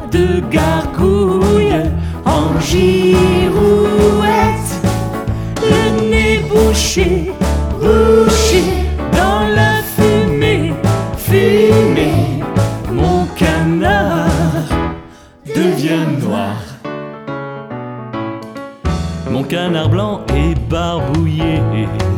de gargouille en girouette, le nez bouché, bouché dans la fumée, fumée. Mon canard devient noir. Mon canard blanc est barbouillé